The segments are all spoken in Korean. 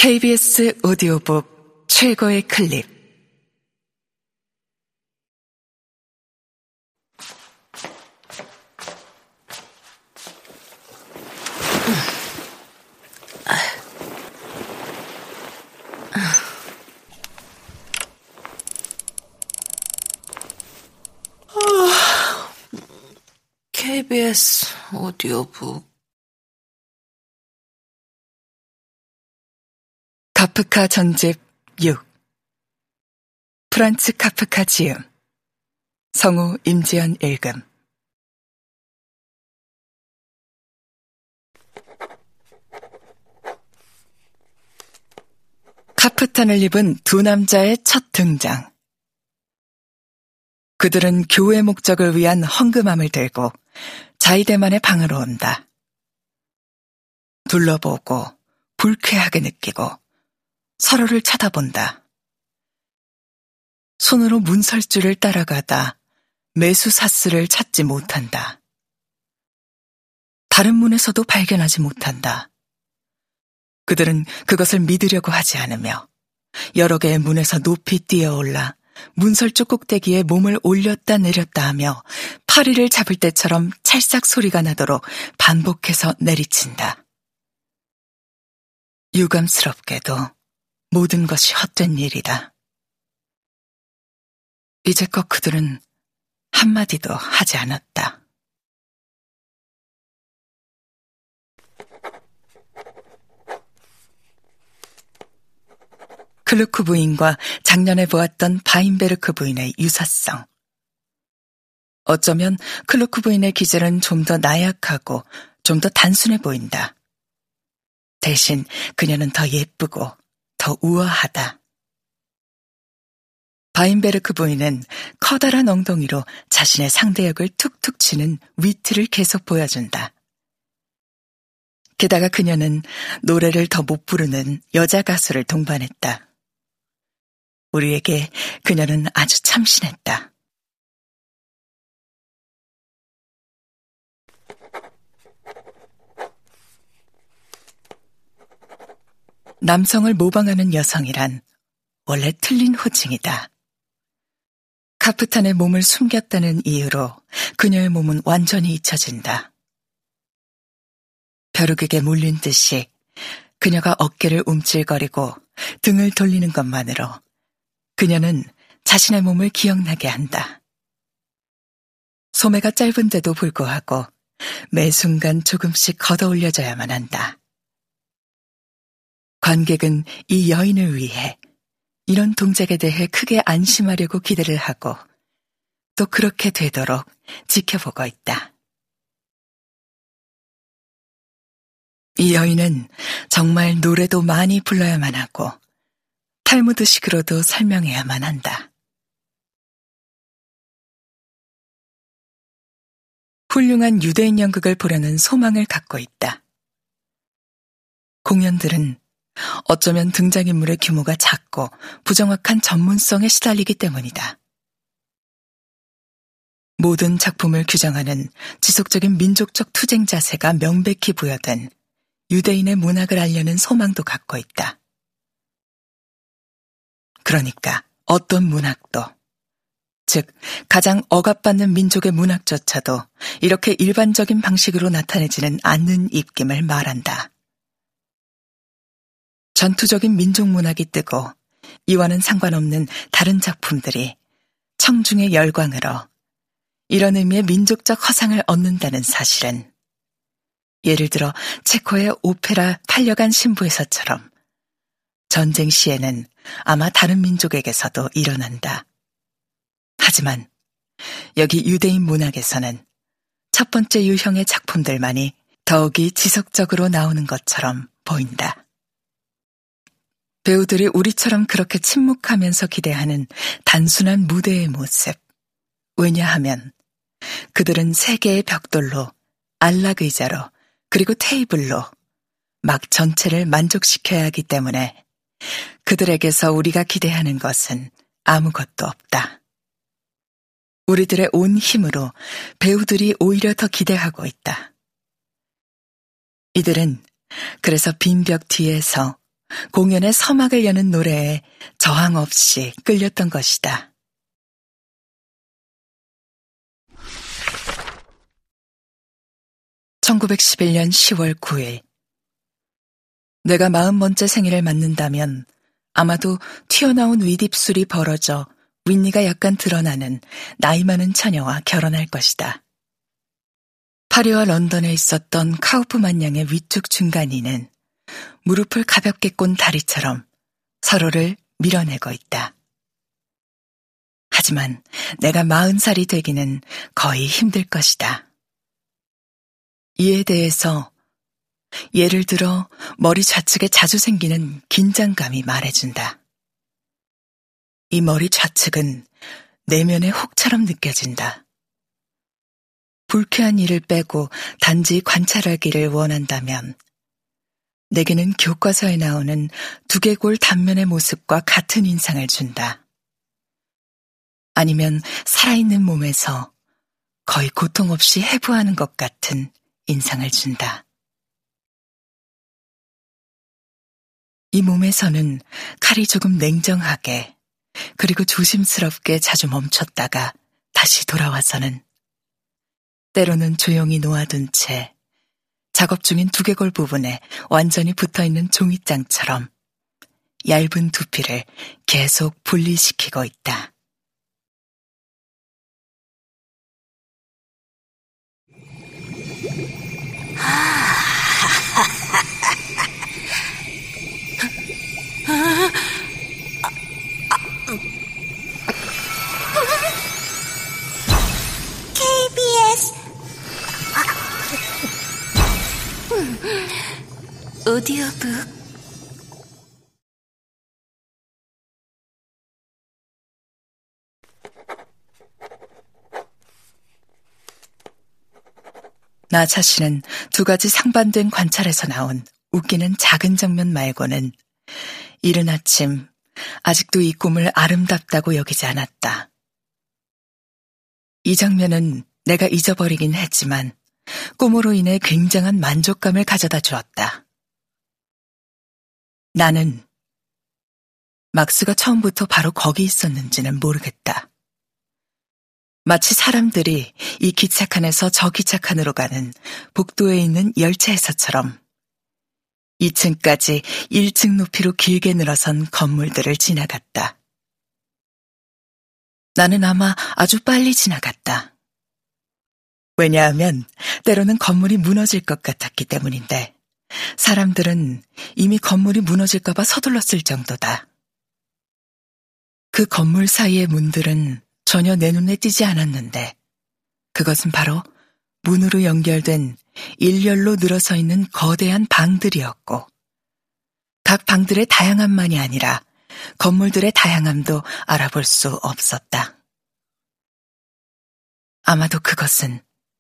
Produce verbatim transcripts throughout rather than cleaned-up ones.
케이비에스 오디오북 최고의 클립. 케이비에스 오디오북. 카프카 전집 육. 프란츠 카프카 지음. 성우 임지연 읽음. 카프탄을 입은 두 남자의 첫 등장. 그들은 교회 목적을 위한 헌금함을 들고 자이데만의 방으로 온다. 둘러보고 불쾌하게 느끼고 서로를 쳐다본다. 손으로 문설주를 따라가다 매수사스를 찾지 못한다. 다른 문에서도 발견하지 못한다. 그들은 그것을 믿으려고 하지 않으며 여러 개의 문에서 높이 뛰어올라 문설주 꼭대기에 몸을 올렸다 내렸다 하며 파리를 잡을 때처럼 찰싹 소리가 나도록 반복해서 내리친다. 유감스럽게도 모든 것이 헛된 일이다. 이제껏 그들은 한마디도 하지 않았다. 클루크 부인과 작년에 보았던 바인베르크 부인의 유사성. 어쩌면 클루크 부인의 기질은 좀 더 나약하고 좀 더 단순해 보인다. 대신 그녀는 더 예쁘고 더 우아하다. 바인베르크 부인은 커다란 엉덩이로 자신의 상대역을 툭툭 치는 위트를 계속 보여준다. 게다가 그녀는 노래를 더 못 부르는 여자 가수를 동반했다. 우리에게 그녀는 아주 참신했다. 남성을 모방하는 여성이란 원래 틀린 호칭이다. 카프탄의 몸을 숨겼다는 이유로 그녀의 몸은 완전히 잊혀진다. 벼룩에게 물린 듯이 그녀가 어깨를 움찔거리고 등을 돌리는 것만으로 그녀는 자신의 몸을 기억나게 한다. 소매가 짧은데도 불구하고 매 순간 조금씩 걷어올려져야만 한다. 관객은 이 여인을 위해 이런 동작에 대해 크게 안심하려고 기대를 하고 또 그렇게 되도록 지켜보고 있다. 이 여인은 정말 노래도 많이 불러야만 하고 탈무드식으로도 설명해야만 한다. 훌륭한 유대인 연극을 보려는 소망을 갖고 있다. 공연들은 어쩌면 등장인물의 규모가 작고 부정확한 전문성에 시달리기 때문이다. 모든 작품을 규정하는 지속적인 민족적 투쟁 자세가 명백히 부여된 유대인의 문학을 알려는 소망도 갖고 있다. 그러니까 어떤 문학도, 즉 가장 억압받는 민족의 문학조차도 이렇게 일반적인 방식으로 나타내지는 않는 입김을 말한다. 전투적인 민족 문학이 뜨고 이와는 상관없는 다른 작품들이 청중의 열광으로 이런 의미의 민족적 허상을 얻는다는 사실은 예를 들어 체코의 오페라 팔려간 신부에서처럼 전쟁 시에는 아마 다른 민족에게서도 일어난다. 하지만 여기 유대인 문학에서는 첫 번째 유형의 작품들만이 더욱이 지속적으로 나오는 것처럼 보인다. 배우들이 우리처럼 그렇게 침묵하면서 기대하는 단순한 무대의 모습. 왜냐하면 그들은 세 개의 벽돌로, 안락 의자로, 그리고 테이블로 막 전체를 만족시켜야 하기 때문에 그들에게서 우리가 기대하는 것은 아무것도 없다. 우리들의 온 힘으로 배우들이 오히려 더 기대하고 있다. 이들은 그래서 빈 벽 뒤에서 공연의 서막을 여는 노래에 저항 없이 끌렸던 것이다. 천구백십일 년 시월 구일. 내가 마흔 번째 생일을 맞는다면 아마도 튀어나온 윗입술이 벌어져 윗니가 약간 드러나는 나이 많은 처녀와 결혼할 것이다. 파리와 런던에 있었던 카우프만 양의 위쪽 중간이는 무릎을 가볍게 꼰 다리처럼 서로를 밀어내고 있다. 하지만 내가 마흔 살이 되기는 거의 힘들 것이다. 이에 대해서 예를 들어 머리 좌측에 자주 생기는 긴장감이 말해준다. 이 머리 좌측은 내면의 혹처럼 느껴진다. 불쾌한 일을 빼고 단지 관찰하기를 원한다면 내게는 교과서에 나오는 두개골 단면의 모습과 같은 인상을 준다. 아니면 살아있는 몸에서 거의 고통 없이 해부하는 것 같은 인상을 준다. 이 몸에서는 칼이 조금 냉정하게 그리고 조심스럽게 자주 멈췄다가 다시 돌아와서는 때로는 조용히 놓아둔 채 작업 중인 두개골 부분에 완전히 붙어있는 종이장처럼 얇은 두피를 계속 분리시키고 있다. 케이비에스 오디오북. 나 자신은 두 가지 상반된 관찰에서 나온 웃기는 작은 장면 말고는 이른 아침 아직도 이 꿈을 아름답다고 여기지 않았다. 이 장면은 내가 잊어버리긴 했지만 꿈으로 인해 굉장한 만족감을 가져다 주었다. 나는 막스가 처음부터 바로 거기 있었는지는 모르겠다. 마치 사람들이 이 기차칸에서 저 기차칸으로 가는 복도에 있는 열차에서처럼 이 층까지 일 층 높이로 길게 늘어선 건물들을 지나갔다. 나는 아마 아주 빨리 지나갔다. 왜냐하면 때로는 건물이 무너질 것 같았기 때문인데 사람들은 이미 건물이 무너질까봐 서둘렀을 정도다. 그 건물 사이의 문들은 전혀 내 눈에 띄지 않았는데 그것은 바로 문으로 연결된 일렬로 늘어서 있는 거대한 방들이었고 각 방들의 다양함만이 아니라 건물들의 다양함도 알아볼 수 없었다. 아마도 그것은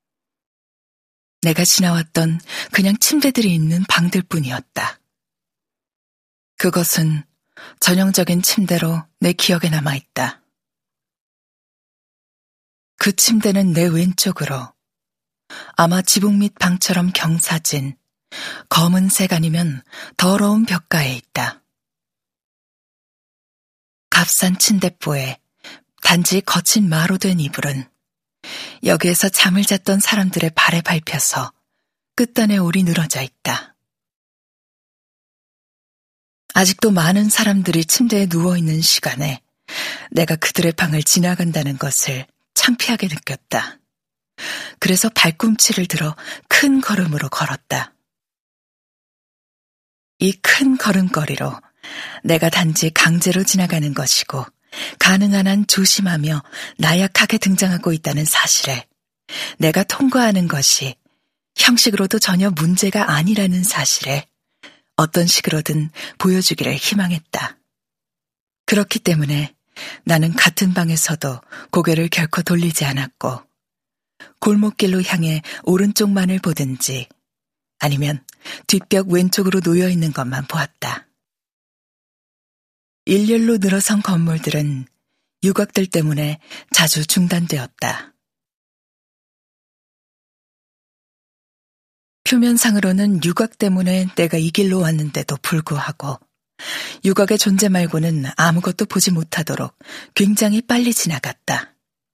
내가 지나왔던 그냥 침대들이 있는 방들뿐이었다. 그것은 전형적인 침대로 내 기억에 남아있다. 그 침대는 내 왼쪽으로 아마 지붕 및 방처럼 경사진 검은색 아니면 더러운 벽가에 있다. 값싼 침대보에 단지 거친 마로 된 이불은 여기에서 잠을 잤던 사람들의 발에 밟혀서 끝단에 올이 늘어져 있다. 아직도 많은 사람들이 침대에 누워있는 시간에 내가 그들의 방을 지나간다는 것을 창피하게 느꼈다. 그래서 발꿈치를 들어 큰 걸음으로 걸었다. 이 큰 걸음걸이로 내가 단지 강제로 지나가는 것이고 가능한 한 조심하며 나약하게 등장하고 있다는 사실에 내가 통과하는 것이 형식으로도 전혀 문제가 아니라는 사실에 어떤 식으로든 보여주기를 희망했다. 그렇기 때문에 나는 같은 방에서도 고개를 결코 돌리지 않았고 골목길로 향해 오른쪽만을 보든지 아니면 뒷벽 왼쪽으로 놓여있는 것만 보았다. 일렬로 늘어선 건물들은 유곽들 때문에 자주 중단되었다. 표면상으로는 유곽 때문에 내가 이 길로 왔는데도 불구하고 유곽의 존재 말고는 아무것도 보지 못하도록 굉장히 빨리 지나갔다.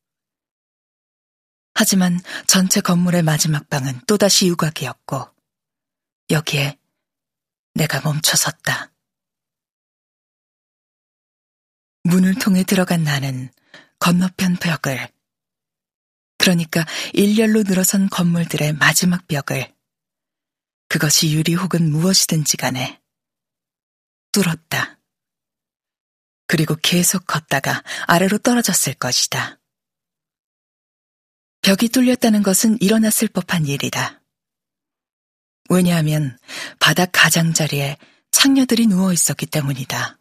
하지만 전체 건물의 마지막 방은 또다시 유곽이었고 여기에 내가 멈춰섰다. 문을 통해 들어간 나는 건너편 벽을, 그러니까 일렬로 늘어선 건물들의 마지막 벽을, 그것이 유리 혹은 무엇이든지 간에 뚫었다. 그리고 계속 걷다가 아래로 떨어졌을 것이다. 벽이 뚫렸다는 것은 일어났을 법한 일이다. 왜냐하면 바닥 가장자리에 창녀들이 누워 있었기 때문이다.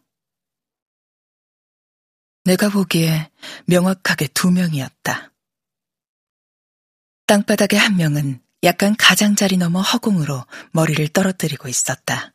내가 보기에 명확하게 두 명이었다. 땅바닥의 한 명은 약간 가장자리 넘어 허공으로 머리를 떨어뜨리고 있었다.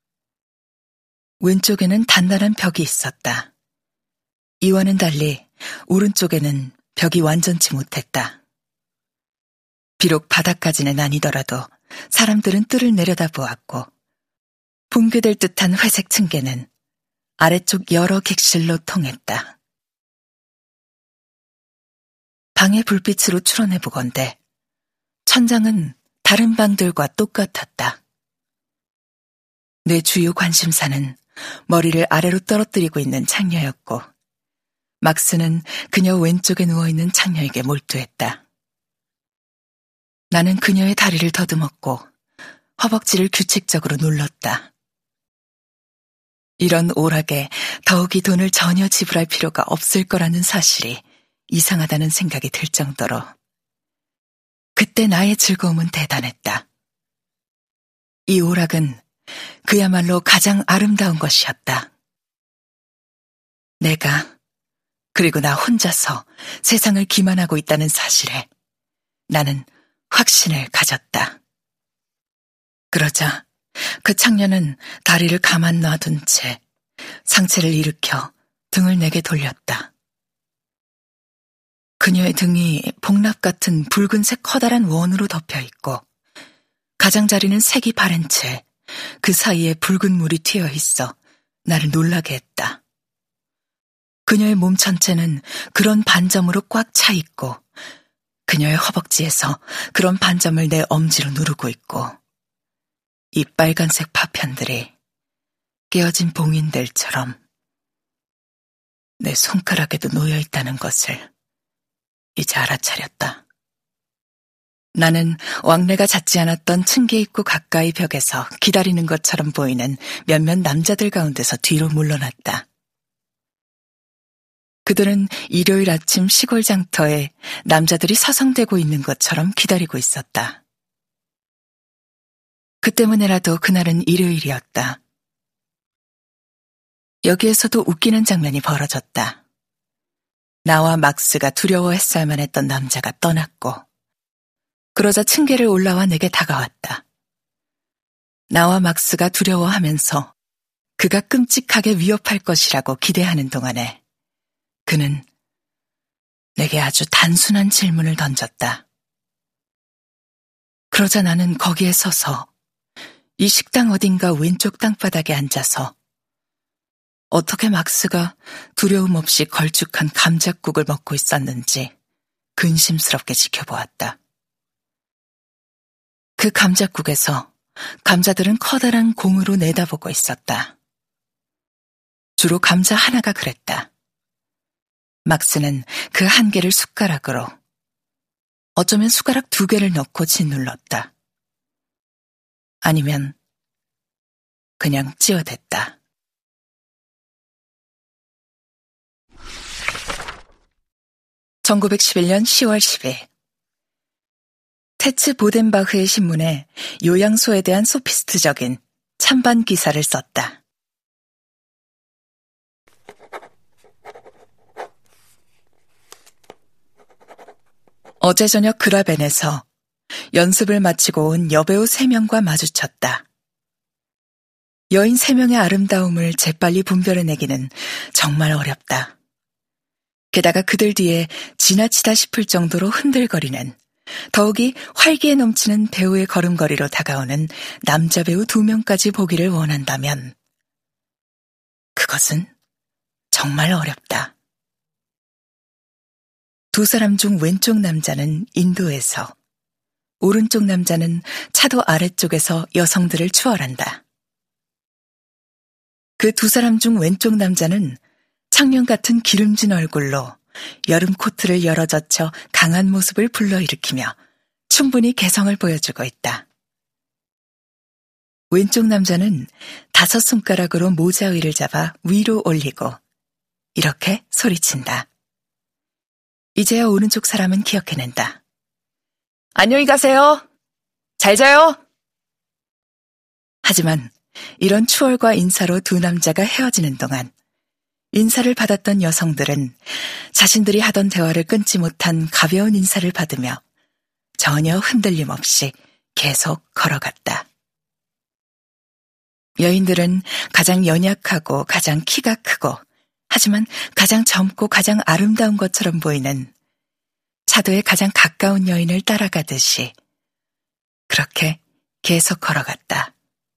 왼쪽에는 단단한 벽이 있었다. 이와는 달리 오른쪽에는 벽이 완전치 못했다. 비록 바닥까지는 아니더라도 사람들은 뜰을 내려다보았고 붕괴될 듯한 회색 층계는 아래쪽 여러 객실로 통했다. 방의 불빛으로 추론해보건대 천장은 다른 방들과 똑같았다. 내 주요 관심사는 머리를 아래로 떨어뜨리고 있는 창녀였고 막스는 그녀 왼쪽에 누워있는 창녀에게 몰두했다. 나는 그녀의 다리를 더듬었고 허벅지를 규칙적으로 눌렀다. 이런 오락에 더욱이 돈을 전혀 지불할 필요가 없을 거라는 사실이 이상하다는 생각이 들 정도로 그때 나의 즐거움은 대단했다. 이 오락은 그야말로 가장 아름다운 것이었다. 내가, 그리고 나 혼자서 세상을 기만하고 있다는 사실에 나는 확신을 가졌다. 그러자 그 창녀는 다리를 가만 놔둔 채 상체를 일으켜 등을 내게 돌렸다. 그녀의 등이 복납 같은 붉은색 커다란 원으로 덮여있고 가장자리는 색이 바랜 채 그 사이에 붉은 물이 튀어 있어 나를 놀라게 했다. 그녀의 몸 전체는 그런 반점으로 꽉 차 있고 그녀의 허벅지에서 그런 반점을 내 엄지로 누르고 있고 이 빨간색 파편들이 깨어진 봉인들처럼 내 손가락에도 놓여 있다는 것을 이제 알아차렸다. 나는 왕래가 잦지 않았던 층계 입구 가까이 벽에서 기다리는 것처럼 보이는 몇몇 남자들 가운데서 뒤로 물러났다. 그들은 일요일 아침 시골 장터에 남자들이 서성대고 있는 것처럼 기다리고 있었다. 그 때문에라도 그날은 일요일이었다. 여기에서도 웃기는 장면이 벌어졌다. 나와 막스가 두려워했어야만 했던 남자가 떠났고 그러자 층계를 올라와 내게 다가왔다. 나와 막스가 두려워하면서 그가 끔찍하게 위협할 것이라고 기대하는 동안에 그는 내게 아주 단순한 질문을 던졌다. 그러자 나는 거기에 서서 이 식당 어딘가 왼쪽 땅바닥에 앉아서 어떻게 막스가 두려움 없이 걸쭉한 감잣국을 먹고 있었는지 근심스럽게 지켜보았다. 그 감잣국에서 감자들은 커다란 공으로 내다보고 있었다. 주로 감자 하나가 그랬다. 막스는 그 한 개를 숟가락으로, 어쩌면 숟가락 두 개를 넣고 짓눌렀다. 아니면 그냥 찌어댔다. 천구백십일 년 시월 십일 테츠 보덴바흐의 신문에 요양소에 대한 소피스트적인 찬반 기사를 썼다. 어제 저녁 그라벤에서 연습을 마치고 온 여배우 세 명과 마주쳤다. 여인 세 명의 아름다움을 재빨리 분별해내기는 정말 어렵다. 게다가 그들 뒤에 지나치다 싶을 정도로 흔들거리는, 더욱이 활기에 넘치는 배우의 걸음걸이로 다가오는 남자 배우 두 명까지 보기를 원한다면 그것은 정말 어렵다. 두 사람 중 왼쪽 남자는 인도에서, 오른쪽 남자는 차도 아래쪽에서 여성들을 추월한다. 그 두 사람 중 왼쪽 남자는 창룡 같은 기름진 얼굴로 여름 코트를 열어젖혀 강한 모습을 불러일으키며 충분히 개성을 보여주고 있다. 왼쪽 남자는 다섯 손가락으로 모자 위를 잡아 위로 올리고 이렇게 소리친다. 이제야 오른쪽 사람은 기억해낸다. 안녕히 가세요. 잘 자요. 하지만 이런 추월과 인사로 두 남자가 헤어지는 동안 인사를 받았던 여성들은 자신들이 하던 대화를 끊지 못한 가벼운 인사를 받으며 전혀 흔들림 없이 계속 걸어갔다. 여인들은 가장 연약하고 가장 키가 크고 하지만 가장 젊고 가장 아름다운 것처럼 보이는 차도에 가장 가까운 여인을 따라가듯이 그렇게 계속 걸어갔다.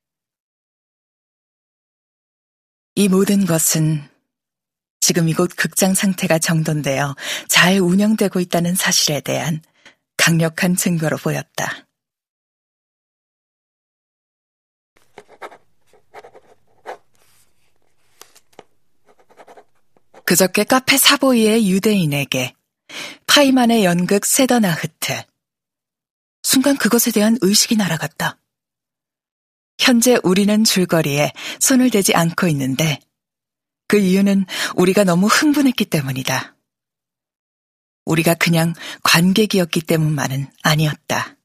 이 모든 것은 지금 이곳 극장 상태가 정돈되어 잘 운영되고 있다는 사실에 대한 강력한 증거로 보였다. 그저께 카페 사보이의 유대인에게 파이만의 연극 세더나흐트. 순간 그것에 대한 의식이 날아갔다. 현재 우리는 줄거리에 손을 대지 않고 있는데 그 이유는 우리가 너무 흥분했기 때문이다. 우리가 그냥 관객이었기 때문만은 아니었다.